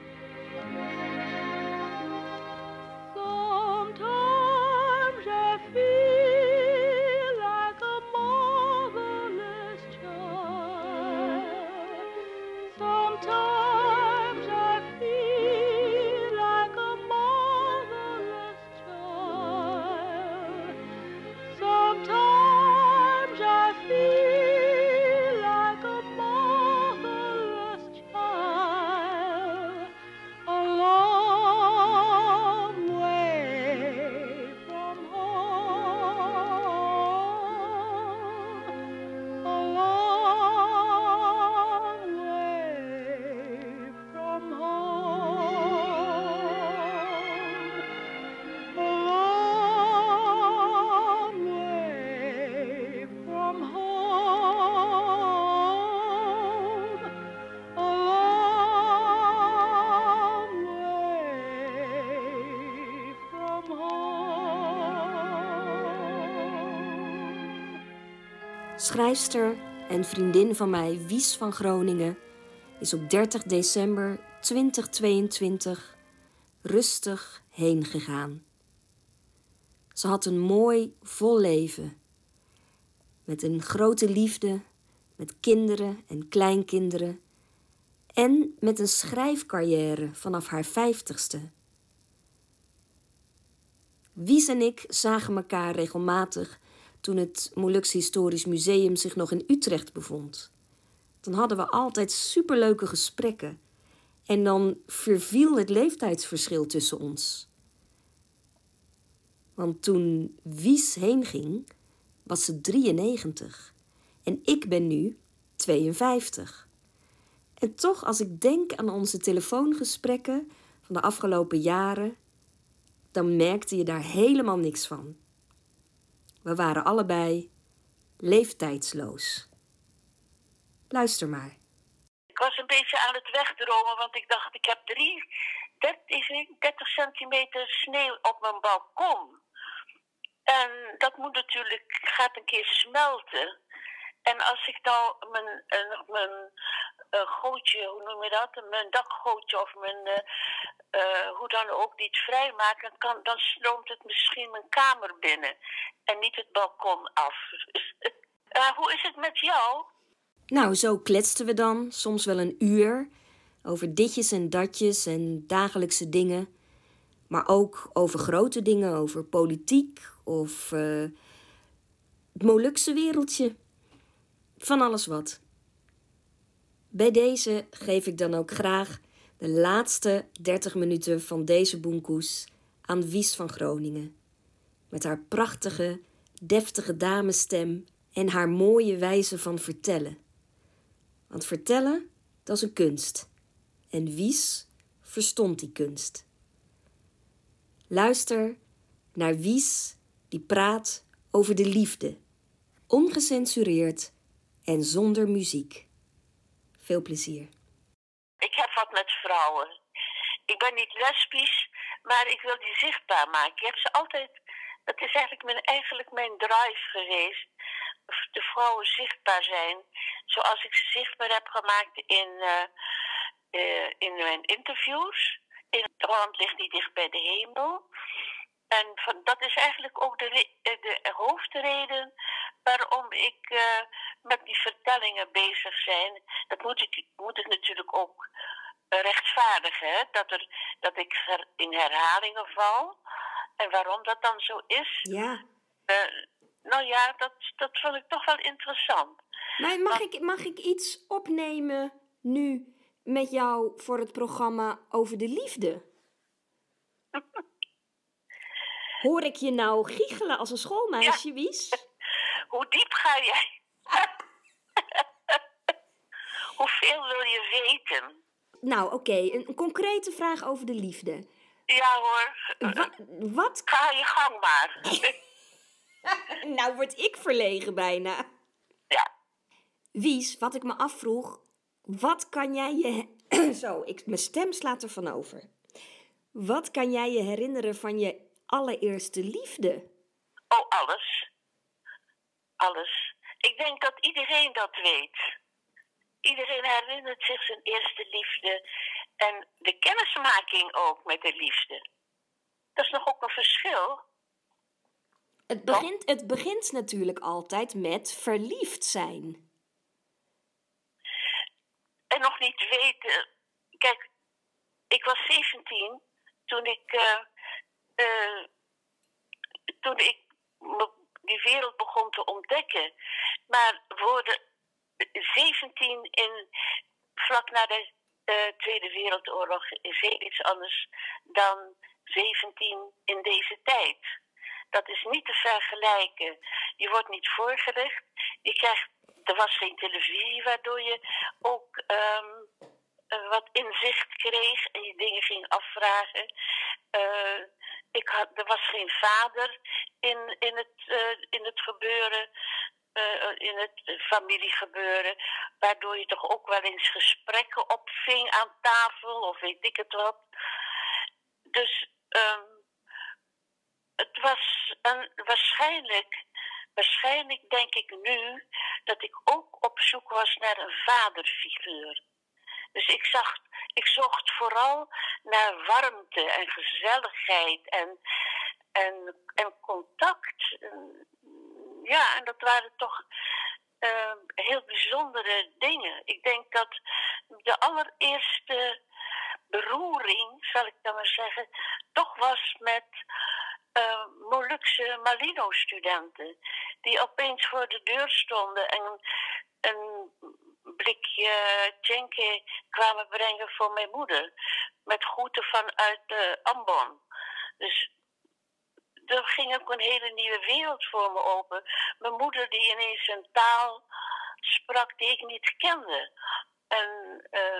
Schrijfster en vriendin van mij, Wies van Groningen, is op dertig december tweeduizend tweeëntwintig rustig heen gegaan. Ze had een mooi, vol leven. Met een grote liefde, met kinderen en kleinkinderen. En met een schrijfcarrière vanaf haar vijftigste. Wies en ik zagen elkaar regelmatig toen het Molukse Historisch Museum zich nog in Utrecht bevond. Dan hadden we altijd superleuke gesprekken. En dan verviel het leeftijdsverschil tussen ons. Want toen Wies heen ging, was ze drieënnegentig. En ik ben nu tweeënvijftig. En toch, als ik denk aan onze telefoongesprekken van de afgelopen jaren, dan merkte je daar helemaal niks van. We waren allebei leeftijdsloos. Luister maar.
Ik was een beetje aan het wegdromen, want ik dacht, ik heb drie, dertig centimeter sneeuw op mijn balkon. En dat moet natuurlijk, gaat een keer smelten. En als ik nou mijn, uh, mijn uh, gootje, hoe noem je dat? Mijn dakgootje of mijn, uh, uh, hoe dan ook, niet vrijmaken, kan, dan stroomt het misschien mijn kamer binnen. En niet het balkon af. Uh, hoe is het met jou?
Nou, zo kletsten we dan, soms wel een uur, over ditjes en datjes en dagelijkse dingen. Maar ook over grote dingen, over politiek of uh, het Molukse wereldje. Van alles wat. Bij deze geef ik dan ook graag de laatste dertig minuten van deze boenkoes aan Wies van Groningen. Met haar prachtige, deftige damesstem en haar mooie wijze van vertellen. Want vertellen, dat is een kunst. En Wies verstond die kunst. Luister naar Wies die praat over de liefde. Ongecensureerd en zonder muziek. Veel plezier.
Ik heb wat met vrouwen. Ik ben niet lesbisch, maar ik wil die zichtbaar maken. Ik heb ze altijd, dat is eigenlijk mijn, eigenlijk mijn drive geweest. De vrouwen zichtbaar zijn. Zoals ik ze zichtbaar heb gemaakt in, uh, uh, in mijn interviews. In Holland ligt niet dicht bij de hemel. En van, dat is eigenlijk ook de, re- de hoofdreden waarom ik uh, met die vertellingen bezig ben. Dat moet ik, moet ik natuurlijk ook uh, rechtvaardigen. Hè? Dat, er, dat ik her, in herhalingen val. En waarom dat dan zo is.
Ja.
Uh, nou ja, dat, dat vond ik toch wel interessant.
Maar mag, ik, mag ik iets opnemen nu met jou voor het programma over de liefde? Hoor ik je nou giechelen als een schoolmeisje, ja. Wies?
Hoe diep ga jij? Hoeveel wil je weten?
Nou, oké, een, een concrete vraag over de liefde.
Ja hoor.
Wa- wat?
Ga je gang maar.
Nou word ik verlegen bijna.
Ja.
Wies, wat ik me afvroeg, wat kan jij je... Zo, ik, mijn stem slaat ervan over. Wat kan jij je herinneren van je allereerste liefde?
Oh, alles. Alles. Ik denk dat iedereen dat weet. Iedereen herinnert zich zijn eerste liefde. En de kennismaking ook met de liefde. Dat is nog ook een verschil.
Het begint, het begint natuurlijk altijd met verliefd zijn.
En nog niet weten. Kijk, ik was zeventien toen ik, uh, uh, toen ik die wereld begon te ontdekken. Maar worden zeventien in, vlak na de uh, Tweede Wereldoorlog is heel iets anders dan zeventien in deze tijd. Dat is niet te vergelijken. Je wordt niet voorgelegd. Je krijgt, er was geen televisie waardoor je ook um, uh, wat inzicht kreeg en je dingen ging afvragen. Uh, ik had, er was geen vader in, in, het, uh, in het gebeuren, uh, in het familiegebeuren, waardoor je toch ook wel eens gesprekken opving aan tafel of weet ik het wat. Dus um, het was een, waarschijnlijk, waarschijnlijk denk ik nu dat ik ook op zoek was naar een vaderfiguur. Dus ik, zag, ik zocht vooral naar warmte en gezelligheid en, en, en contact. Ja, en dat waren toch uh, heel bijzondere dingen. Ik denk dat de allereerste beroering, zal ik dan maar zeggen, toch was met uh, Molukse Malino-studenten. Die opeens voor de deur stonden en een blikje tjenke kwamen brengen voor mijn moeder. Met groeten vanuit de Ambon. Dus er ging ook een hele nieuwe wereld voor me open. Mijn moeder die ineens een taal sprak die ik niet kende. En uh,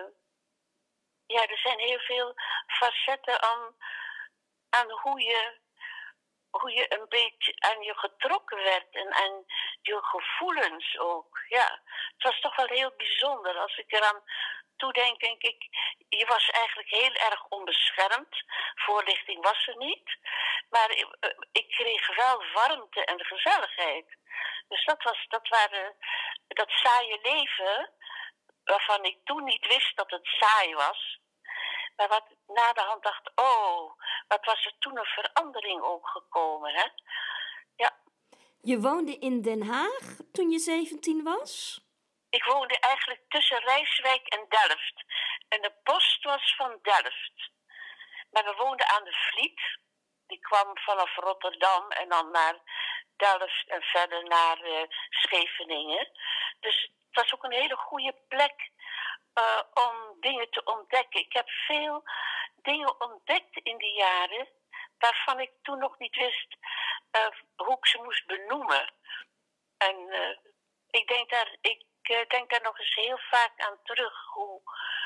ja, er zijn heel veel facetten aan, aan hoe je, hoe je een beetje aan je getrokken werd en aan je gevoelens ook. Ja, het was toch wel heel bijzonder. Als ik eraan toedenk, denk ik, je was eigenlijk heel erg onbeschermd. Voorlichting was er niet. Maar ik, ik kreeg wel warmte en gezelligheid. Dus dat was, dat waren, dat saaie leven, waarvan ik toen niet wist dat het saai was. Maar wat na de hand dacht, oh, wat was er toen een verandering ook gekomen, hè? Ja.
Je woonde in Den Haag toen je zeventien was?
Ik woonde eigenlijk tussen Rijswijk en Delft. En de post was van Delft. Maar we woonden aan de Vliet. Die kwam vanaf Rotterdam en dan naar Delft en verder naar uh, Scheveningen. Dus het was ook een hele goede plek uh, om dingen te ontdekken. Ik heb veel dingen ontdekt in die jaren waarvan ik toen nog niet wist uh, hoe ik ze moest benoemen. En uh, ik denk daar, ik uh, denk daar nog eens heel vaak aan terug. Hoe,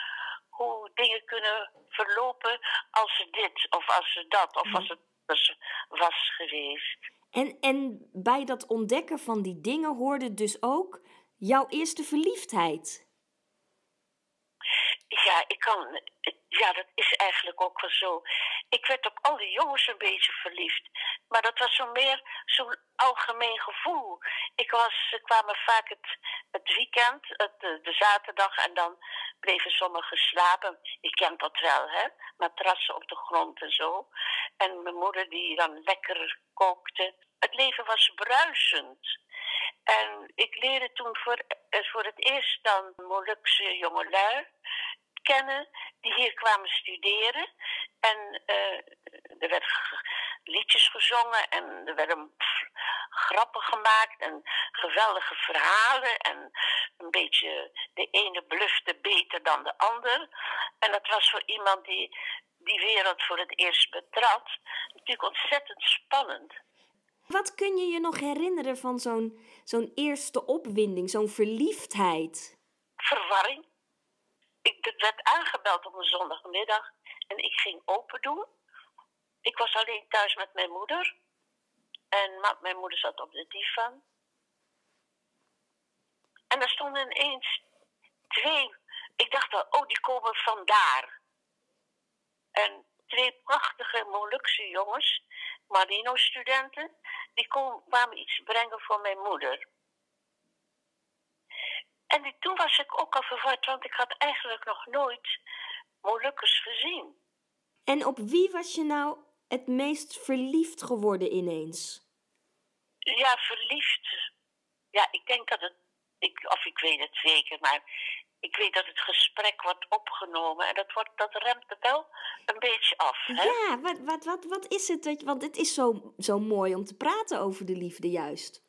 hoe dingen kunnen verlopen als ze dit of als ze dat of als het was, was geweest.
En, en bij dat ontdekken van die dingen hoorde dus ook jouw eerste verliefdheid.
Ja, ik kan, ja, dat is eigenlijk ook wel zo. Ik werd op al die jongens een beetje verliefd. Maar dat was zo meer zo'n algemeen gevoel. Ik was, ze kwamen vaak het, het weekend, het, de, de zaterdag, en dan bleven sommigen slapen. Je kent dat wel, hè? Matrassen op de grond en zo. En mijn moeder die dan lekker kookte. Het leven was bruisend. En ik leerde toen voor, voor het eerst dan Molukse jongelui kennen die hier kwamen studeren. En uh, er werden g- liedjes gezongen en er werden pff, grappen gemaakt en geweldige verhalen. En een beetje, de ene blufte beter dan de ander. En dat was voor iemand die die wereld voor het eerst betrad natuurlijk ontzettend spannend.
Wat kun je je nog herinneren van zo'n, zo'n eerste opwinding, zo'n verliefdheid?
Verwarring. ik er werd aangebeld op een zondagmiddag en ik ging open doen. Ik was alleen thuis met mijn moeder. En ma- mijn moeder zat op de divan. En er stonden ineens twee. Ik dacht wel, oh, die komen vandaar. En twee prachtige Molukse jongens, Marino-studenten, die komen, kwamen iets brengen voor mijn moeder. En die, toen was ik ook al verward, want ik had eigenlijk nog nooit Molukkers gezien.
En op wie was je nou het meest verliefd geworden ineens?
Ja, verliefd. Ja, ik denk dat het, ik, of ik weet het zeker, maar ik weet dat het gesprek wordt opgenomen en dat, wordt, dat remt het wel een beetje af. Hè?
Ja, wat, wat, wat, wat is het? dat- Want het is zo, zo mooi om te praten over de liefde juist.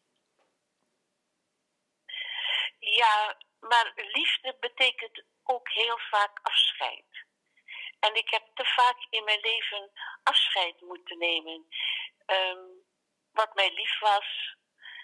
Ja, maar liefde betekent ook heel vaak afscheid. En ik heb te vaak in mijn leven afscheid moeten nemen. Um, wat mij lief was.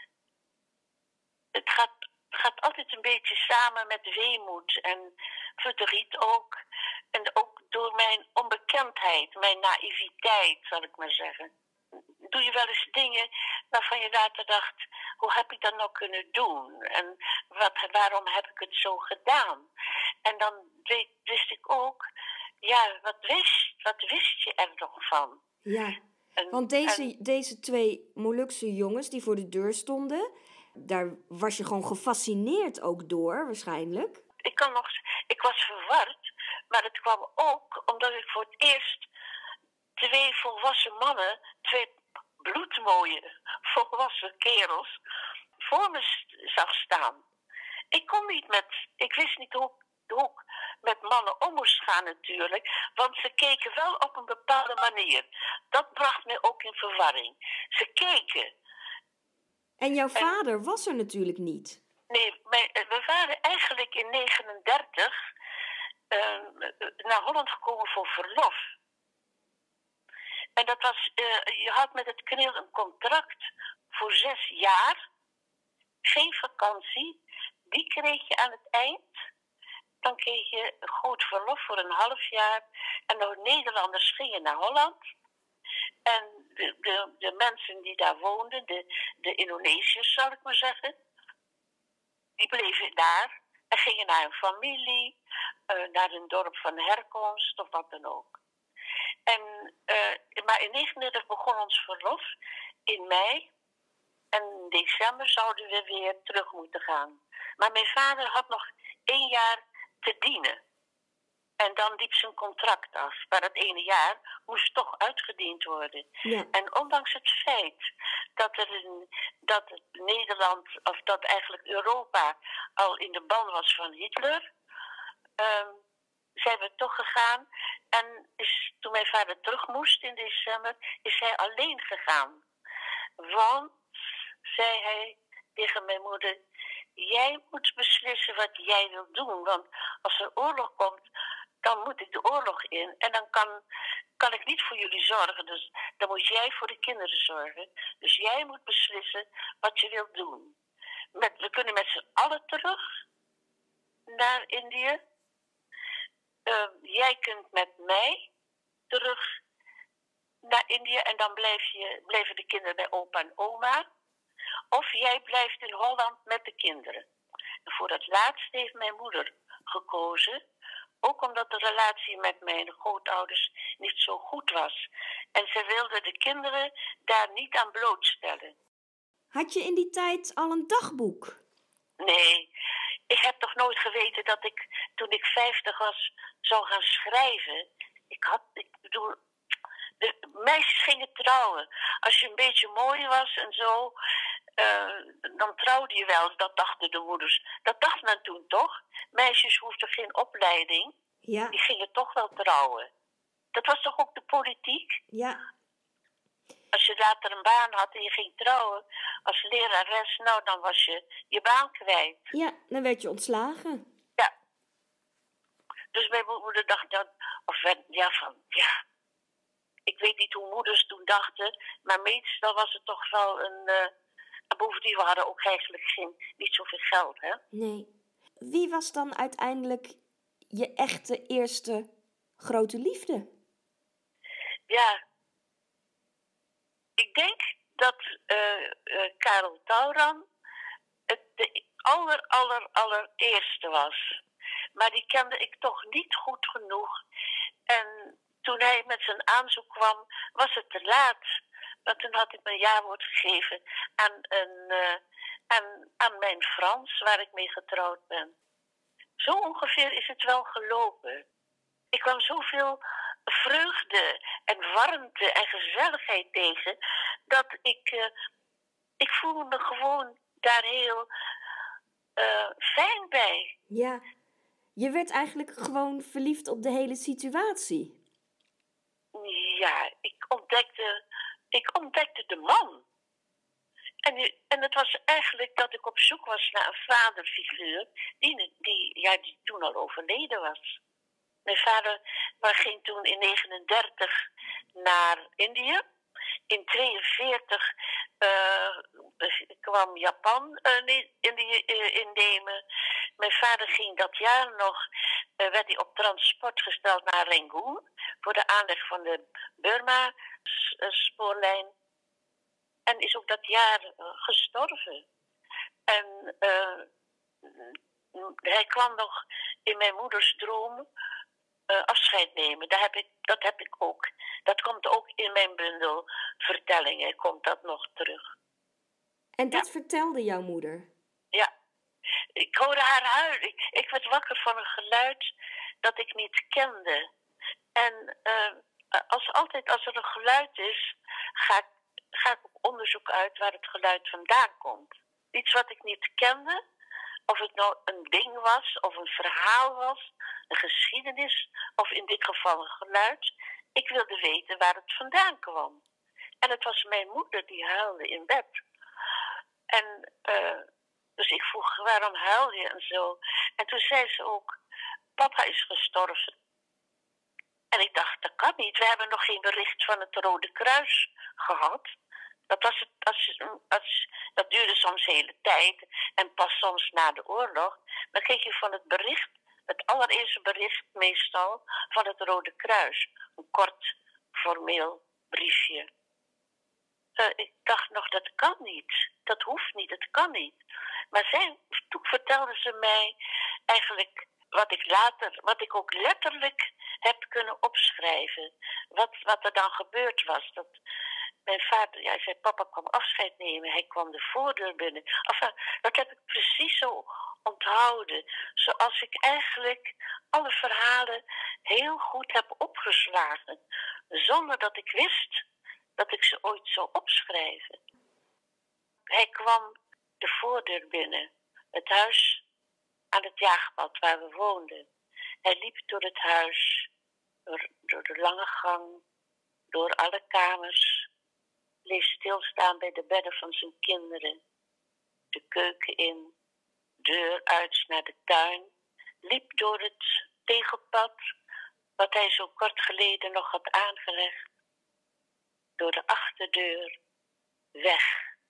Het gaat, het gaat altijd een beetje samen met weemoed en verdriet ook. En ook door mijn onbekendheid, mijn naïviteit, zal ik maar zeggen. Doe je wel eens dingen waarvan je later dacht, hoe heb ik dat nou kunnen doen? En wat, waarom heb ik het zo gedaan? En dan weet, wist ik ook, ja, wat wist, wat wist je er nog van?
Ja,
en,
want deze,
en,
deze twee Molukse jongens die voor de deur stonden, daar was je gewoon gefascineerd ook door, waarschijnlijk.
Ik, kan nog, ik was verward, maar het kwam ook omdat ik voor het eerst twee volwassen mannen, twee bloedmooie volwassen kerels, voor me zag staan. Ik kon niet met, ik wist niet hoe, hoe ik met mannen om moest gaan natuurlijk, want ze keken wel op een bepaalde manier. Dat bracht mij ook in verwarring. Ze keken.
En jouw vader en, was er natuurlijk niet.
Nee, mijn, we waren eigenlijk in negentien negenendertig uh, naar Holland gekomen voor verlof. En dat was, uh, je had met het knil een contract voor zes jaar. Geen vakantie. Die kreeg je aan het eind. Dan kreeg je een groot verlof voor een half jaar. En de Nederlanders gingen naar Holland. En de, de, de mensen die daar woonden, de, de Indonesiërs zal ik maar zeggen, die bleven daar en gingen naar hun familie, uh, naar hun dorp van herkomst of wat dan ook. En, uh, maar in negentien negenendertig begon ons verlof in mei. En in december zouden we weer terug moeten gaan. Maar mijn vader had nog één jaar te dienen. En dan liep zijn contract af. Maar dat ene jaar moest toch uitgediend worden.
Ja.
En ondanks het feit dat, er een, dat het Nederland, of dat eigenlijk Europa al in de ban was van Hitler, Um, zijn we toch gegaan. En is, toen mijn vader terug moest in december, is hij alleen gegaan. Want, zei hij tegen mijn moeder, jij moet beslissen wat jij wilt doen. Want als er oorlog komt, dan moet ik de oorlog in. En dan kan, kan ik niet voor jullie zorgen. Dus dan moet jij voor de kinderen zorgen. Dus jij moet beslissen wat je wilt doen. Met, we kunnen met z'n allen terug naar Indië. Uh, jij kunt met mij terug naar Indië en dan blijf je, blijven de kinderen bij opa en oma. Of jij blijft in Holland met de kinderen. En voor dat laatste heeft mijn moeder gekozen. Ook omdat de relatie met mijn grootouders niet zo goed was. En ze wilde de kinderen daar niet aan blootstellen.
Had je in die tijd al een dagboek?
Nee, ik heb toch nooit geweten dat ik, toen ik vijftig was, zou gaan schrijven. Ik had, ik bedoel, de meisjes gingen trouwen. Als je een beetje mooi was en zo, uh, dan trouwde je wel. Dat dachten de moeders. Dat dacht men toen toch? Meisjes hoefden geen opleiding.
Ja.
Die gingen toch wel trouwen. Dat was toch ook de politiek?
Ja.
Als je later een baan had en je ging trouwen als lerares, nou dan was je je baan kwijt.
Ja, dan werd je ontslagen.
Ja. Dus mijn moeder dacht dan, of ja, van, ja. Ik weet niet hoe moeders toen dachten, maar meestal was het toch wel een, uh, bovendien we hadden ook eigenlijk geen, niet zoveel geld, hè.
Nee. Wie was dan uiteindelijk je echte eerste grote liefde?
Ja, ik denk dat uh, uh, Karel Tauran het de aller, aller, allereerste was. Maar die kende ik toch niet goed genoeg. En toen hij met zijn aanzoek kwam, was het te laat. Want toen had ik mijn jawoord gegeven aan, een, uh, aan, aan mijn Frans, waar ik mee getrouwd ben. Zo ongeveer is het wel gelopen. Ik kwam zoveel vreugde en warmte en gezelligheid tegen, dat ik, uh, ik voelde me gewoon daar heel uh, fijn bij.
Ja, je werd eigenlijk gewoon verliefd op de hele situatie.
Ja, ik ontdekte, ik ontdekte de man. En, en het was eigenlijk dat ik op zoek was naar een vaderfiguur die, die, ja, die toen al overleden was. Mijn vader ging toen in negentien negenendertig naar Indië. In tweeënveertig uh, kwam Japan uh, Indië uh, innemen. Mijn vader ging dat jaar nog, uh, werd hij op transport gesteld naar Rangoon voor de aanleg van de Burma-spoorlijn. En is ook dat jaar uh, gestorven. En uh, hij kwam nog in mijn moeders droom uh, afscheid nemen. Dat heb, ik, dat heb ik ook. Dat komt ook in mijn bundel vertellingen. Komt dat nog terug.
En dat
ja.
vertelde jouw moeder?
Ja. Ik hoorde haar huilen. Ik, ik werd wakker van een geluid dat ik niet kende. En uh, als altijd als er een geluid is, ga ik, ga ik op onderzoek uit waar het geluid vandaan komt. Iets wat ik niet kende, of het nou een ding was, of een verhaal was, een geschiedenis, of in dit geval een geluid. Ik wilde weten waar het vandaan kwam. En het was mijn moeder die huilde in bed. En uh, dus ik vroeg, waarom huil je en zo? En toen zei ze ook, papa is gestorven. En ik dacht, dat kan niet. We hebben nog geen bericht van het Rode Kruis gehad. Dat, was het, als, als, dat duurde soms de hele tijd. En pas soms na de oorlog. Dan kreeg je van het bericht, het allereerste bericht meestal, van het Rode Kruis. Een kort, formeel briefje. Uh, ik dacht nog, dat kan niet. Dat hoeft niet, dat kan niet. Maar zij, toen vertelde ze mij eigenlijk wat ik later, wat ik ook letterlijk heb kunnen opschrijven. Wat, wat er dan gebeurd was. Dat mijn vader, ja, hij zei, papa kwam afscheid nemen. Hij kwam de voordeur binnen. Enfin, dat heb ik precies zo onthouden. Zoals ik eigenlijk alle verhalen heel goed heb opgeslagen. Zonder dat ik wist dat ik ze ooit zou opschrijven. Hij kwam de voordeur binnen. Het huis aan het jaagpad waar we woonden. Hij liep door het huis, door, door de lange gang, door alle kamers. Bleef stilstaan bij de bedden van zijn kinderen. De keuken in, deur uit naar de tuin. Liep door het tegelpad, wat hij zo kort geleden nog had aangelegd. Door de achterdeur, weg.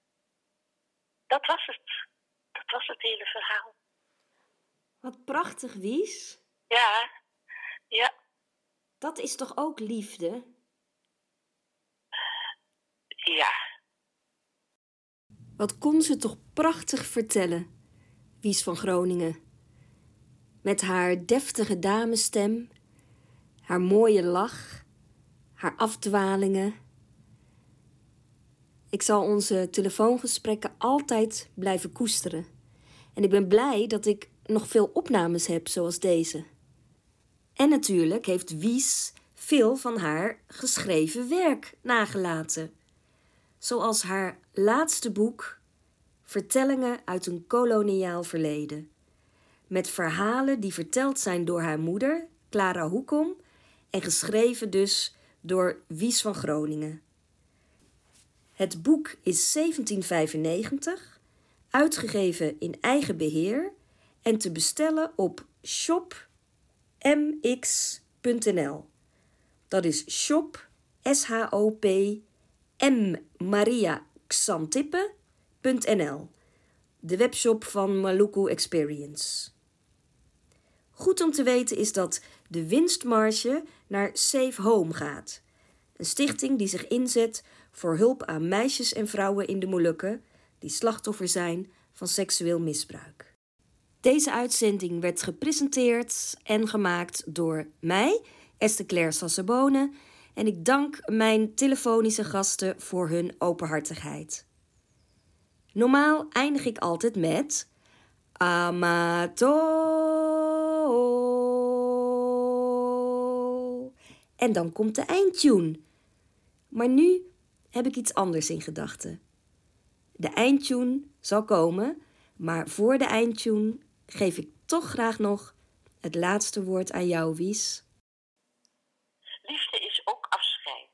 Dat was het. Dat was het hele verhaal.
Wat prachtig, Wies.
Ja, ja.
Dat is toch ook liefde?
Ja.
Wat kon ze toch prachtig vertellen, Wies van Groningen. Met haar deftige damesstem, haar mooie lach, haar afdwalingen. Ik zal onze telefoongesprekken altijd blijven koesteren. En ik ben blij dat ik nog veel opnames heb zoals deze. En natuurlijk heeft Wies veel van haar geschreven werk nagelaten. Zoals haar laatste boek, Vertellingen uit een koloniaal verleden. Met verhalen die verteld zijn door haar moeder, Clara Hoekom, en geschreven dus door Wies van Groningen. Het boek is zeventien vijfennegentig, uitgegeven in eigen beheer en te bestellen op shop m x punt n l. Dat is shop, S H O P, M Maria Xantippe punt n l. De webshop van Maluku Experience. Goed om te weten is dat de winstmarge naar Safe Home gaat. Een stichting die zich inzet voor hulp aan meisjes en vrouwen in de Molukken die slachtoffer zijn van seksueel misbruik. Deze uitzending werd gepresenteerd en gemaakt door mij, Esther Claire Sassabone, en ik dank mijn telefonische gasten voor hun openhartigheid. Normaal eindig ik altijd met Amato. En dan komt de eindtune. Maar nu heb ik iets anders in gedachten. De eindtune zal komen, maar voor de eindtune geef ik toch graag nog het laatste woord aan jou, Wies.
Liefde is ook afscheid.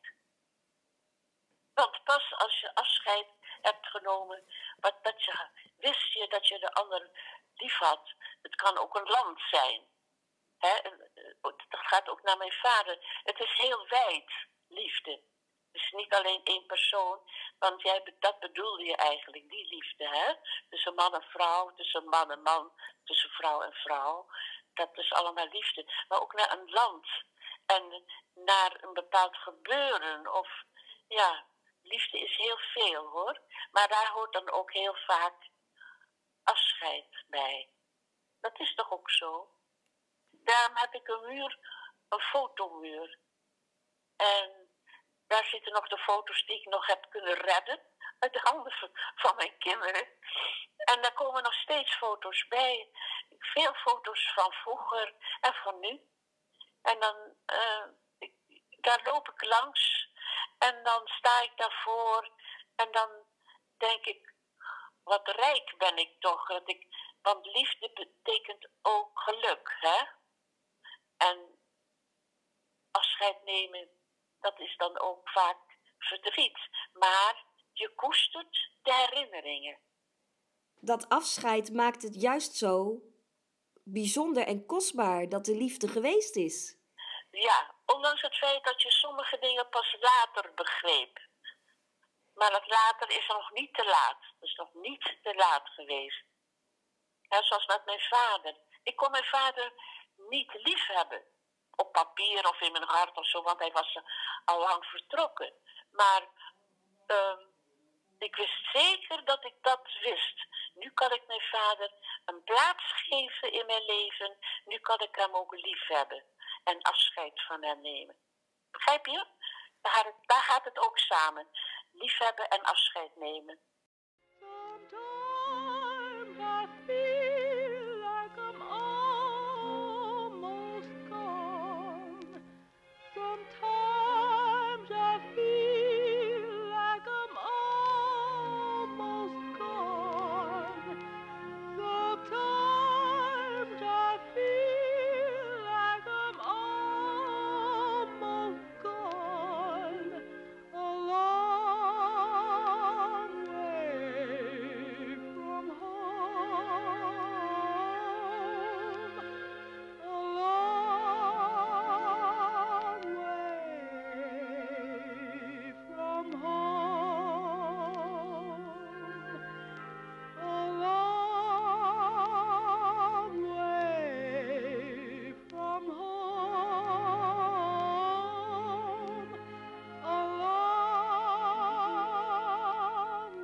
Want pas als je afscheid hebt genomen, wat, dat je, wist je dat je de ander lief had. Het kan ook een land zijn. Hè? Dat gaat ook naar mijn vader. Het is heel wijd, liefde. Het is niet alleen één persoon, want jij, dat bedoelde je eigenlijk, die liefde. Hè? Tussen man en vrouw, tussen man en man, tussen vrouw en vrouw. Dat is allemaal liefde. Maar ook naar een land en naar een bepaald gebeuren. Of ja, liefde is heel veel hoor. Maar daar hoort dan ook heel vaak afscheid bij. Dat is toch ook zo? Daarom heb ik een muur, een fotomuur. En daar zitten nog de foto's die ik nog heb kunnen redden uit de handen van mijn kinderen. En daar komen nog steeds foto's bij. Veel foto's van vroeger en van nu. En dan, uh, ik, daar loop ik langs en dan sta ik daarvoor en dan denk ik, wat rijk ben ik toch. Dat ik, want liefde betekent ook geluk, hè? En afscheid nemen, dat is dan ook vaak verdriet. Maar je koestert de herinneringen.
Dat afscheid maakt het juist zo bijzonder en kostbaar dat de liefde geweest is.
Ja, ondanks het feit dat je sommige dingen pas later begreep. Maar dat later is nog niet te laat. Het is nog niet te laat geweest. Ja, zoals met mijn vader. Ik kon mijn vader niet lief hebben. Op papier of in mijn hart of zo, want hij was al lang vertrokken. Maar uh, ik wist zeker dat ik dat wist. Nu kan ik mijn vader een plaats geven in mijn leven. Nu kan ik hem ook lief hebben en afscheid van hem nemen. Begrijp je? Daar gaat het, daar gaat het ook samen. Liefhebben en afscheid nemen.
Sometimes I feel like I'm almost gone. Sometimes I feel like I'm almost gone. Sometimes I feel like I'm almost gone. A long way from home. A long way from home. A long way from home. A long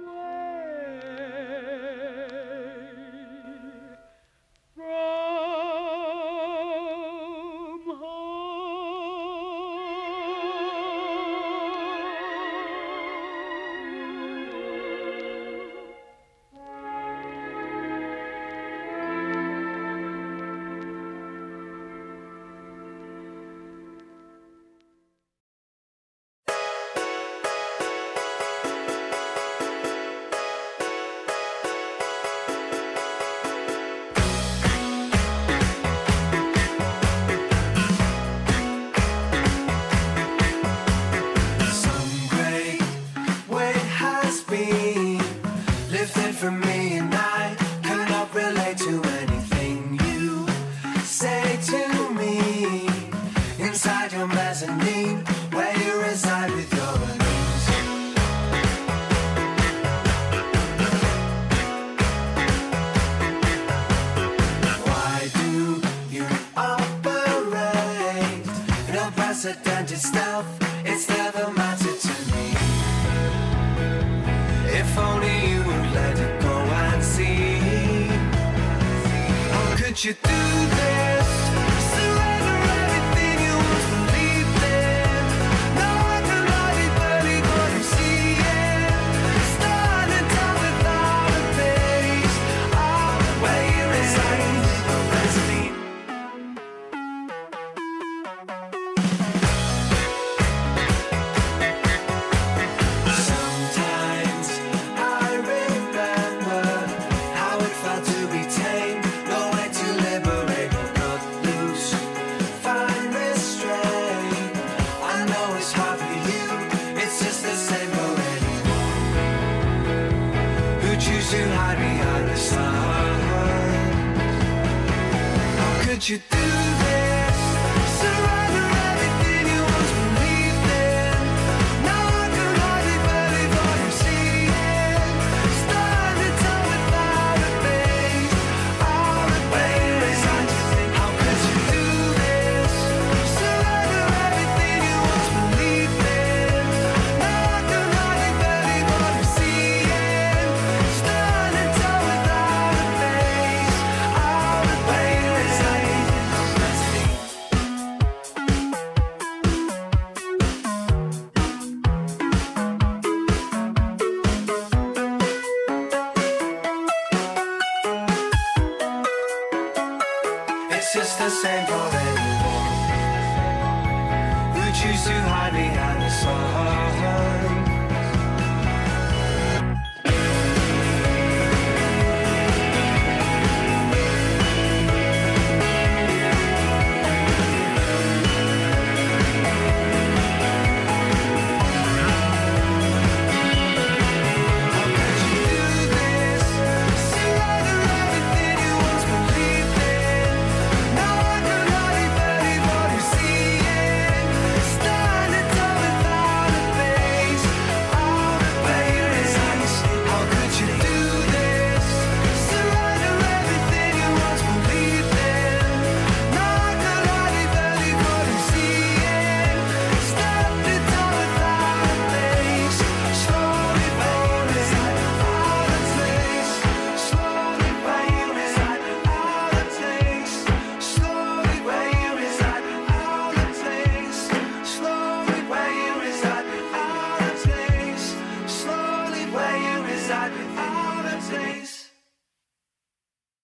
way from home.
Some great weight has been lifted from me, and I cannot relate to anything you say to me. Inside your mezzanine, where you reside with your enemies. Why do you could you do this? Surrender everything you once believed in. No, I can hardly believe what I'm seeing. Starting down without a base. All the way inside, Vaseline. Sometimes I remember how it felt to be tamed. No way to liberate, cut loose, find restraint. I know it's hard for you, it's just the same for anyone who choose to hide behind the sun. How could you do this? Surrender everything you once believed in. Now I can hardly believe what I'm seeing. Starting to without a base. All the way inside you think, how could you do this? Surrender everything you once believed in. Now I can hardly believe what I'm seeing. Starting to without a base. All the way inside you think, it's just the same for anyone who choose to hide behind